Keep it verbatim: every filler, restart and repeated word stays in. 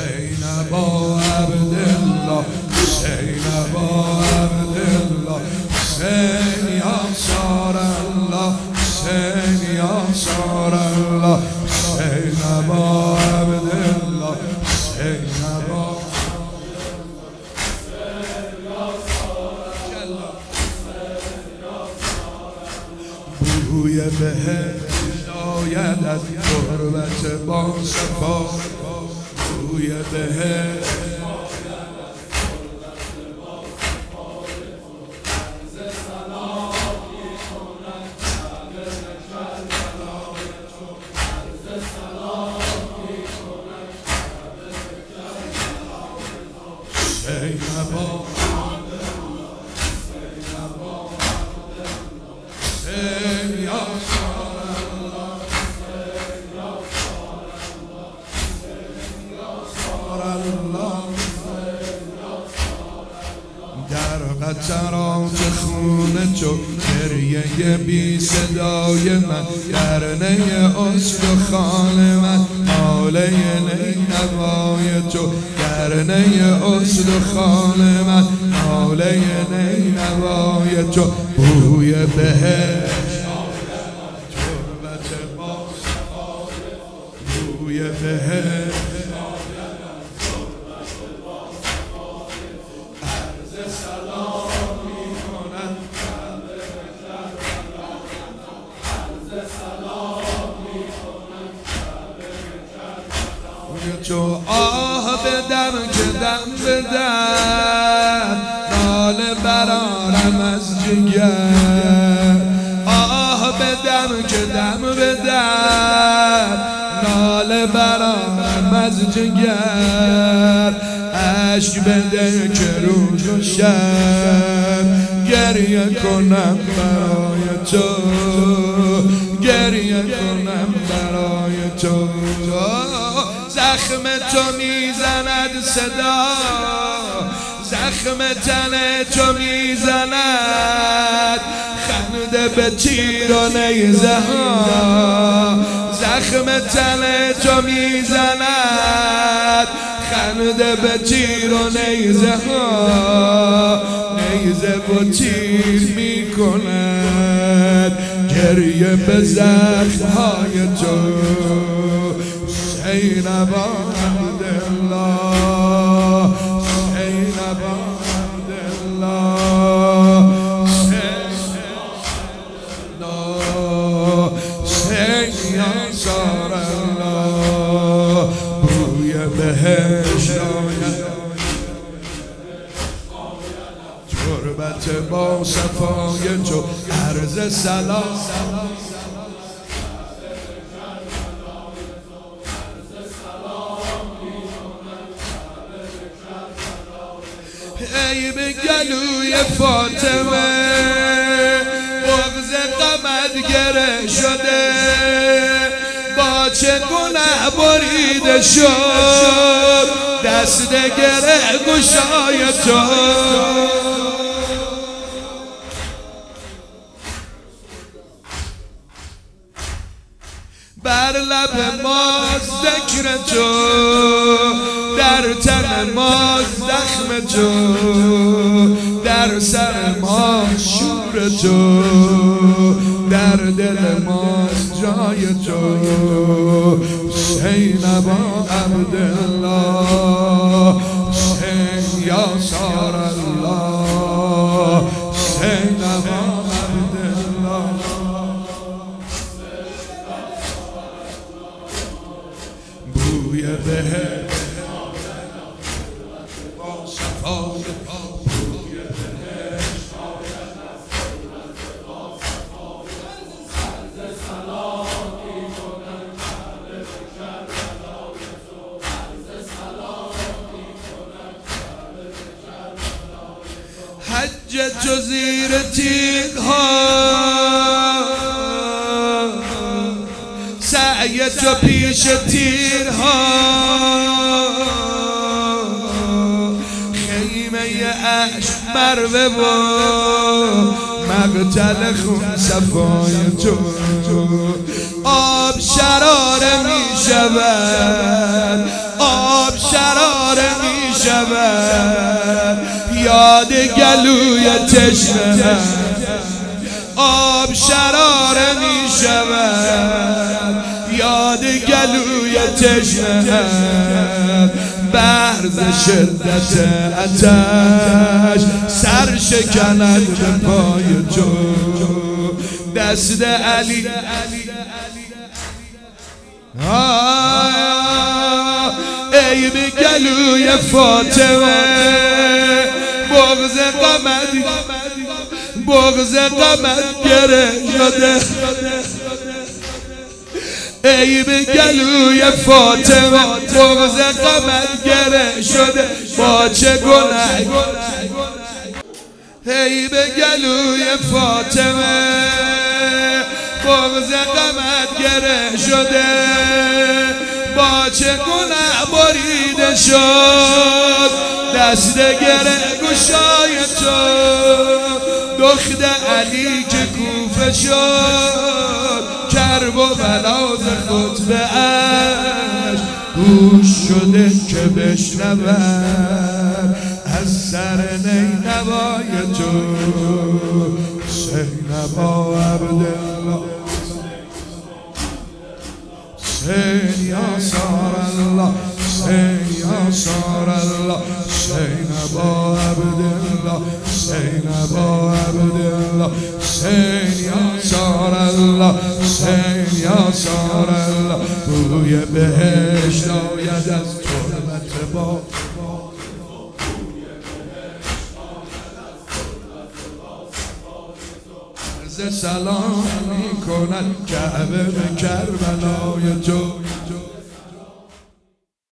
حسین ابا عبدالله حسین ابا عبدالله حسین یاسر الله حسین یاسر الله حسین ابا عبدالله حسین ابا بوی بهشت آید از تربت با صفا بوی بهشت حسین ابا حسین یاسر الله در قطرات خون تو گریه بی صدای من درنه استخوان من حاله نینوای تو درنه استخوان من حاله نینوای تو بوی بهشت تربت با بوی بهشت تو آه بدم که دم بدم ناله برارم از جگر آه بدم که دم بدم ناله برارم از جگر عشق بده که روز و شب گریه کنم برای تو گریه کنم برای تو زخم تو میزند صدا زخم تن تو میزند خنده به تیر و نیزه ها زخم تن تو میزند خنده به تیر و نیزه ها نیزه و تیر میکند گریه به زخم های تو حسین ابا عبدالله حسین ابا عبدالله حسین یاسر الله بوی بهشت آید تربت با صفای تو عرض سلام ای به گلوی فاطمه بغض غمت گره شده با چه گناه بریده شد دست گره گشای تو بر لب ما ذکر تو در تن ما زخم تو در سر ما شور تو در دل ما جای تو حسین ابا عبدالله حسین یاسر الله حسین ابا عبدالله بوی بهشت با صفای بوی بهشت عرض سلامی کنم عرض سلامی کنم حج تو زیر تیغ ها سعی تو پیش تیرها خیمه عشق مروه و مقتل خون صفای تو آب شراره می شود آب شراره می شود یاد گلوی تشنه آب شراره می شود یاد گلوی تشنه بحر ز شدت آتش سر شکند به پای تو دست علی ای به گلوی فاطمه بغض غمت بغض غمت گره شده ای به گلوی فاطمه بغض غمت گره شده با چه گناه ای به گلوی فاطمه بغض غمت گره شده با چه گناه بریده شد دست گره گشای تو دخت علی که کوفه شد کرب و بلا ز خطبه اش گوش شده که بشنود از سر نینوای تو سینما عبدالله سین یا سار الله سین یا سار الله سینما عبدالله سینما عبدالله سین یا سار الله سین یا سار الله بوی بهشت آید از تربت با سلام می کند کعبه به کربلای تو